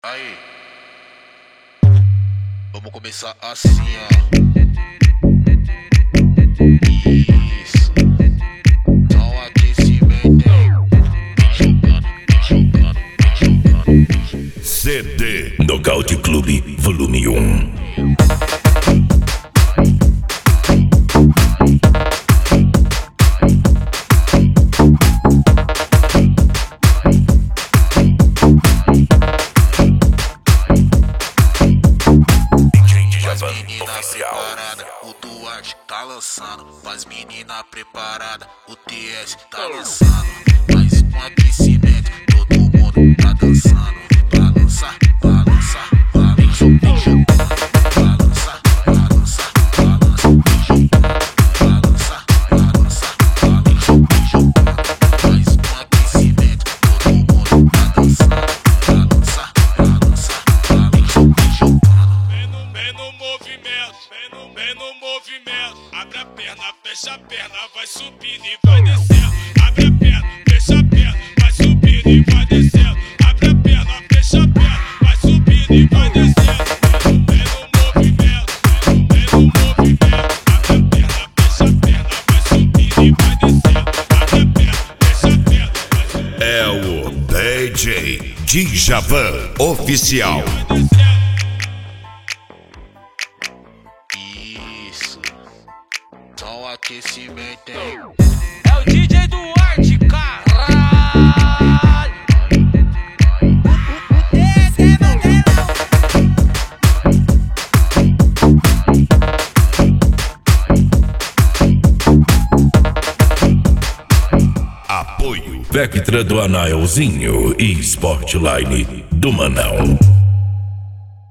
Aí, vamos começar assim, ó. Isso, só um aquecimento, hein? Jogando. CD Nocaute Clube Volume 1. Preparada, o Duarte tá lançando. As menina preparada, o TS tá lançando. Mais um aquecimento, todo mundo tá dançando. Balançar, balançar, balança, vem jogando. Balançar, balançar, balança, vem jogando. Balançar, balançar, balança, vem jogando. Mais um aquecimento, todo mundo tá dançando. Balançar, balançar, balança, vem jogando. Vem no movimento, abre a perna, fecha a perna, vai subindo e vai descendo. Abre a perna, fecha a perna, vai subindo e vai descendo. Abre a perna, fecha a perna, vai subindo e vai descendo. Vem no movimento, abre a perna, fecha a perna, vai subindo e vai descendo. Abre a perna, fecha a perna, vai subindo. É o DJ Djavan Oficial. Isso, só um aquecimento, hein? É o DJ Duarte, caralho. Apoio Vectra do Anaelzinho e Sportline do Manão.